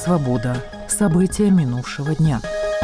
«Свобода». События минувшего дня.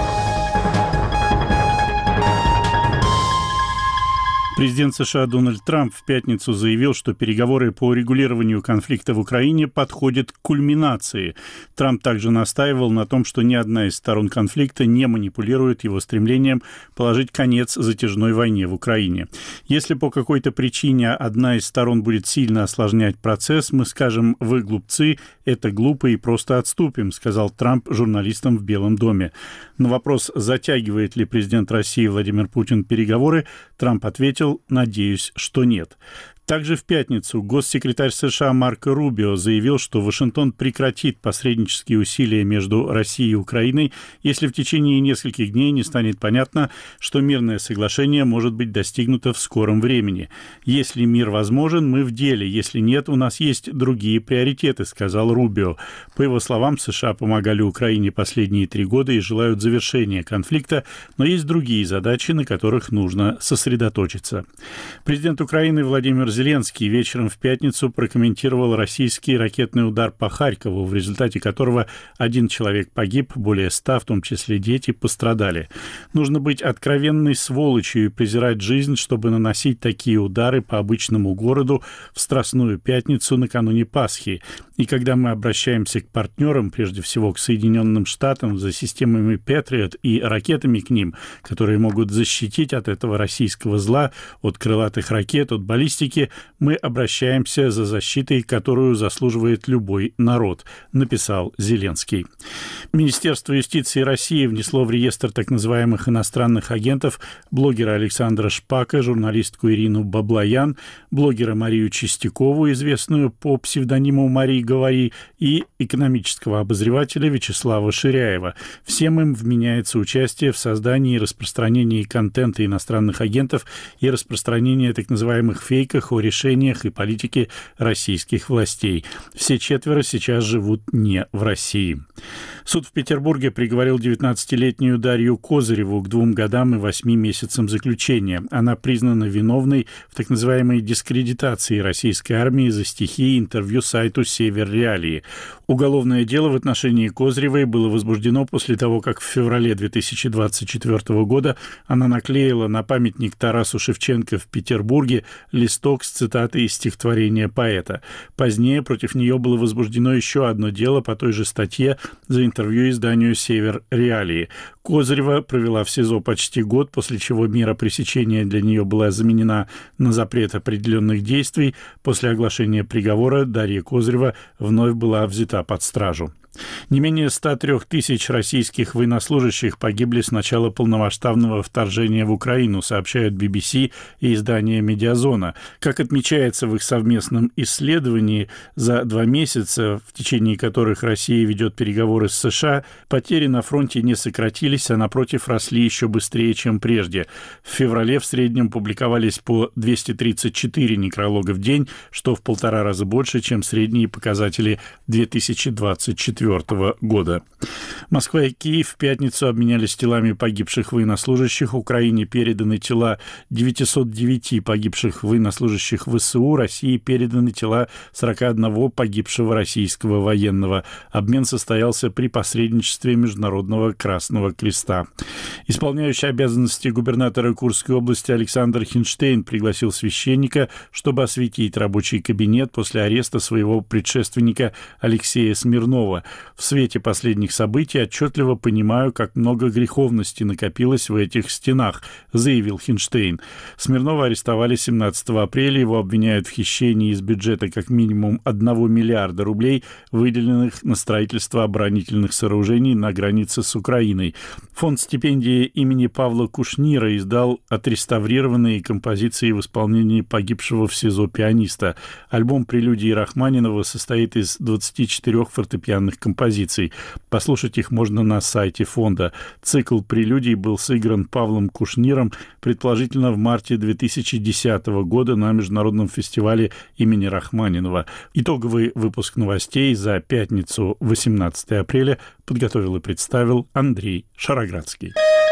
Президент США Дональд Трамп в пятницу заявил, что переговоры по урегулированию конфликта в Украине подходят к кульминации. Трамп также настаивал на том, что ни одна из сторон конфликта не манипулирует его стремлением положить конец затяжной войне в Украине. Если по какой-то причине одна из сторон будет сильно осложнять процесс, мы скажем: «Вы глупцы, это глупо и просто отступим», сказал Трамп журналистам в Белом доме. На вопрос, затягивает ли президент России Владимир Путин переговоры, Трамп ответил: «Надеюсь, что нет». Также в пятницу госсекретарь США Марко Рубио заявил, что Вашингтон прекратит посреднические усилия между Россией и Украиной, если в течение нескольких дней не станет понятно, что мирное соглашение может быть достигнуто в скором времени. «Если мир возможен, мы в деле. Если нет, у нас есть другие приоритеты», сказал Рубио. По его словам, США помогали Украине последние 3 года и желают завершения конфликта, но есть другие задачи, на которых нужно сосредоточиться. Президент Украины Владимир Зеленский вечером в пятницу прокомментировал российский ракетный удар по Харькову, в результате которого 1 человек погиб, более 100, в том числе дети, пострадали. Нужно быть откровенной сволочью и презирать жизнь, чтобы наносить такие удары по обычному городу в Страстную пятницу накануне Пасхи. И когда мы обращаемся к партнерам, прежде всего к Соединенным Штатам, за системами Patriot и ракетами к ним, которые могут защитить от этого российского зла, от крылатых ракет, от баллистики, мы обращаемся за защитой, которую заслуживает любой народ, написал Зеленский. Министерство юстиции России внесло в реестр так называемых иностранных агентов блогера Александра Шпака, журналистку Ирину Баблоян, блогера Марию Чистякову, известную по псевдониму Марии Говори, и экономического обозревателя Вячеслава Ширяева. Всем им вменяется участие в создании и распространении контента иностранных агентов и распространении так называемых фейков о решениях и политике российских властей. Все 4 сейчас живут не в России. Суд в Петербурге приговорил 19-летнюю Дарью Козыреву к 2 годам и 8 месяцам заключения. Она признана виновной в так называемой дискредитации российской армии за стихи и интервью сайту «Север Реалии». Уголовное дело в отношении Козыревой было возбуждено после того, как в феврале 2024 года она наклеила на памятник Тарасу Шевченко в Петербурге листок с цитатой из стихотворения поэта. Позднее против нее было возбуждено еще одно дело по той же статье за интервью изданию «Север Реалии». Козырева провела в СИЗО почти год, после чего мера пресечения для нее была заменена на запрет определенных действий. После оглашения приговора Дарья Козырева вновь была взята под стражу. Не менее 103 тысяч российских военнослужащих погибли с начала полномасштабного вторжения в Украину, сообщают BBC и издание «Медиазона». Как отмечается в их совместном исследовании, за 2 месяца, в течение которых Россия ведет переговоры с США, потери на фронте не сократились, а напротив росли еще быстрее, чем прежде. В феврале в среднем публиковались по 234 некролога в день, что в 1,5 раза больше, чем средние показатели 2024 года. Москва и Киев в пятницу обменялись телами погибших военнослужащих. Украине переданы тела 909 погибших военнослужащих ВСУ. России переданы тела 41 погибшего российского военного. Обмен состоялся при посредничестве Международного Красного Креста. Исполняющий обязанности губернатора Курской области Александр Хинштейн пригласил священника, чтобы осветить рабочий кабинет после ареста своего предшественника Алексея Смирнова. В свете последних событий отчетливо понимаю, как много греховности накопилось в этих стенах, заявил Хинштейн. Смирнова арестовали 17 апреля. Его обвиняют в хищении из бюджета как минимум 1 миллиарда рублей, выделенных на строительство оборонительных сооружений на границе с Украиной. Фонд стипендии имени Павла Кушнира издал отреставрированные композиции в исполнении погибшего в СИЗО пианиста. Альбом прелюдии Рахманинова состоит из 24 фортепианных композиций. Послушать их можно на сайте фонда. Цикл прелюдий был сыгран Павлом Кушниром, предположительно в марте 2010 года на международном фестивале имени Рахманинова. Итоговый выпуск новостей за пятницу, 18 апреля, подготовил и представил Андрей Шароградский.